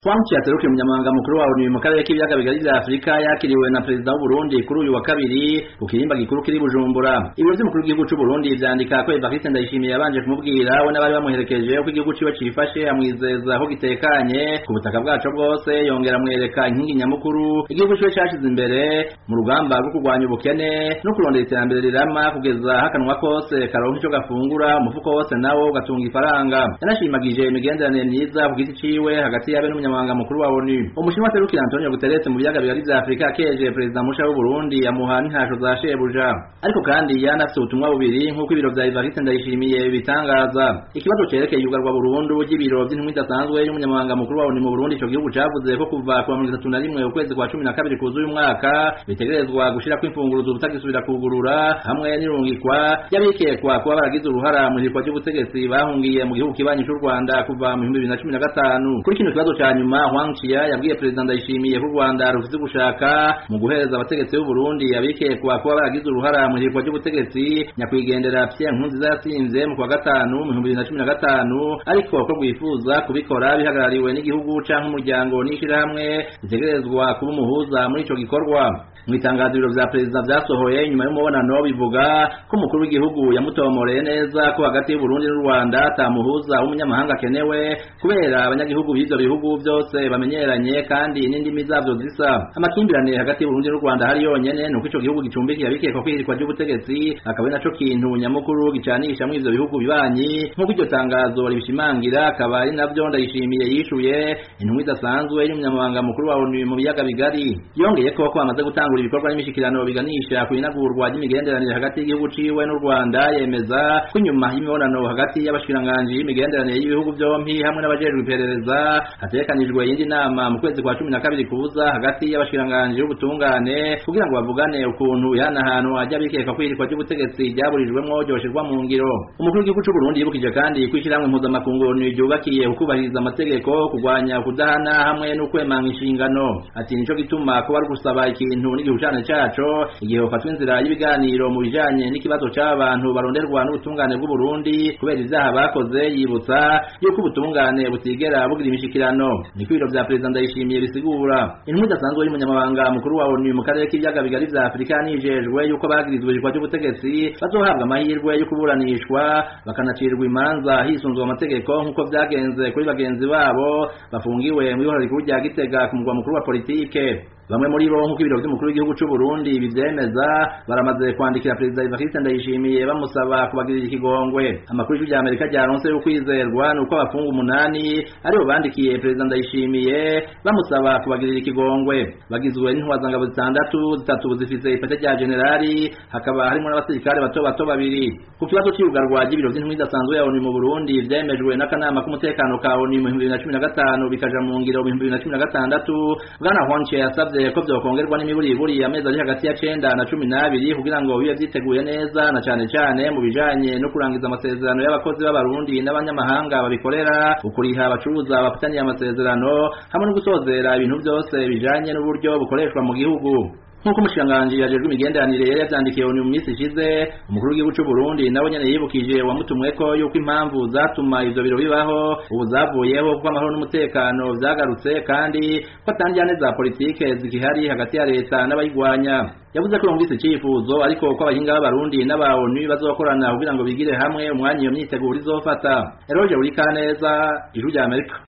Frank yaserukiye umunyamabanga mukuru wa ONU mu karere k'ibiyaga bigari vya Afrika yakiriwe na perezida w'u Burundi kuri uyu wa kabiri ku kirimba gikuru kiri Bujumbura. Ibiro vy'umukuru w'igihugu c'u Burundi vyandika ko Evariste Ndayishimiye yabanje kumubwira we n'abari bamuherekeje ko igihugu ciwe cifashe, amwizeza ko gitekanye ku butaka bwaco bwose, yongera amwereka inkingi nyamukuru igihugu ciwe cashize imbere mu rugamba rwo kurwanya ubukene no kurondera iterambere rirama kugeza hakanwa kose karonka ico gafungura, umufuko wose nawo ugatunga ifaranga. Yanashimagije imigenderanire myiza ku giti ciwe hagati y'abe n'umunyamabanga mukuru wa ONU. Umushinwa aserukira Antonio Guterres mu biyaga bigari vya Afrika akeje perezida musha w'u Burundi yamuha n'intasho za shebuja. Ariko kandi yanafise ubutumwa bubiri nk'uko ibiro vya Evariste Ndayishimiye bitangaza. Ikibazo cerekeye yugarwa Burundi y'ibiro vy'intumwa idasanzwe y'umunyamabanga mukuru wa ONU mu Burundi, ico gihugu cavuze ko kuva ku 31 ukwezi kwa 12 kuzuye umwaka bitegerezwa gushirako imfunguruzo butagisubira kugurura hamwe n'irungikwa y'abikekwa kuba baragize uruhara mu hirikwa ry'ubutegetsi bahungiye mu gihugu kibanyi c'u Rwanda kuva mu 2015. Kuri kino kibazo ca nyuma Hwang Chia yabwiye perezida Ndayishimiye ko u Rwanda rufite gushaka mu guhereza abategetsi b'u Burundi abikekwa kuba baragize uruhara mu hirikwa ry'ubutegetsi nyakwigendera Pierre Nkurunziza yatsinze mu kwa gatanu mu 2015, ariko ko rwifuza kubikora bihagarariwe n'igihugu canke umuryango n'ishirahamwe bitegerezwa kuba umuhuza muri ico gikorwa. Mu itangazo ibiro vya perezida vyasohoye nyuma y'umubonano bivuga ko umukuru w'igihugu yamutomoreye neza ko hagati y'u Burundi n'u Rwanda atamuhuza w'umunyamahanga akenewe kubera abanyagihugu b'ivyo bihugu vyose bamenyeranye kandi n'indimi zavyo zisa. Amakimbirane hagati y'u Burundi n'u Rwanda hari yonyene nuko ico gihugu gicumbikiye abikekwa kwihirikwa ry'ubutegetsi akaba ari naco kintu nyamukuru gicanisha mu ivyo bihugu bibanyi, nk'uko iryo tangazo ribishimangira. Akaba ari navyo Ndayishimiye yishuye intumwa idasanzwe y'umunyamabanga mukuru wa ONU mu biyaga bigari. Yongeye ko amaze gutangura ibikorwa n'imishikirano biganisha ku inagurwa ry'imigenderanire hagati y'igihugu ciwe n'u Rwanda, yemeza ko inyuma y'imibonano hagati y'abashikiranganji y'imigenderanire y'ibihugu vyompi hamwe n'abajejwe iperereza hategekanijwe yindi nama mu kwezi kwa 12 kuza hagati y'abashikiranganji y'ubutungane kugira ngo bavugane ukuntu ihanahano ajya bikeka kwihirikwa ry'ubutegetsi ryaburijwemwo ryoshirwa mu ngiro. Umukuru w'igihugu c'u Burundi yibukije kandi kwishyiramwe mpuzamakungu ryubakiye ukubahiriza amategeko, kurwanya kudahana hamwe no kwemanga inshingano. Ati nico gituma ko bari gusaba ikintu n'igihushane caco igihe hofatwa inzira y'ibiganiro mu bijanye n'ikibazo c'abantu baronderwa n'ubutungane bw'u Burundi kubera ivyaha bakoze, yibutsa yuko ubutungane butigera bugira imishikirano. Niko ibiro vya perezida Ndayishimiye bisigura. Intumwa idasanzwe y'umunyamabanga mukuru wa ONU mu karere k'ibiyaga bigari vya Afrika nijejwe yuko bagirizwe ihirikwa ry'ubutegetsi bazohabwa amahirwe yo kuburanishwa bakanacirwa imanza hisunzwe amategeko nk'uko vyagenze kuri bagenzi babo bafungiwe mu ihorero rikuru rya Gitega ku mugwa mukuru wa politike. Bamwe muri bo nk'uko ibiro vy'umukuru w'igihugu c'u Burundi bivyemeza baramaze kwandikira perezida Evariste Ndayishimiye bamusaba kubagirira ikigongwe. Amakuru y'ijwi ry'Amerika ryaronse yo kwizerwa nuko abafungu 8 aribo bandikiye perezida Ndayishimiye bamusaba kubagirira ikigongwe. Bagizwe n'intwazangabo 6, 3 zifise ipete rya generali, hakaba harimo n'abasirikare bato bato 2. Ku kibazo cy'ugarwa ry'ibiro vy'intumwa idasanzwe ya ONU mu Burundi vyemejwe n'akanama k'umutekano ka ONU mu 2015 bikaja mu ngiro mu 2016, Bwana Hwang yasavye ko vyokongerwa n'imiburiburi amezi ari hagati ya 9 na 12 kugira ngo bibe vyiteguye neza, na cane mu bijanye no kurangiza amasezerano y'abakozi b'abarundi n'abanyamahanga babikorera, ukuriha abacuruza bafitaniye amasezerano hamwe no gusozera ibintu vyose bijanye n'uburyo bukoreshwa mu gihugu. Nk'uko umushikiranganji yajejwe imigenderanire yari yavyandikiye ONU mu minsi ishize, umukuru w'igihugu c'u Burundi nawe nyene yibukije wamutumweko yuko impamvu zatuma ivyo biro bibaho ubu zavuyeho kuko amahoro n'umutekano vyagarutse kandi ko atanjyane za politike zigihari hagati ya leta n'abayigwanya. Yavuze ko yumvise icifuzo ariko ko abahinga b'abarundi n'aba ONU bazokorana kugira ngo bigire hamwe umwanya iyo myiteguro izofata. Eroje Urikaneza, Ijwi ry'Amerika.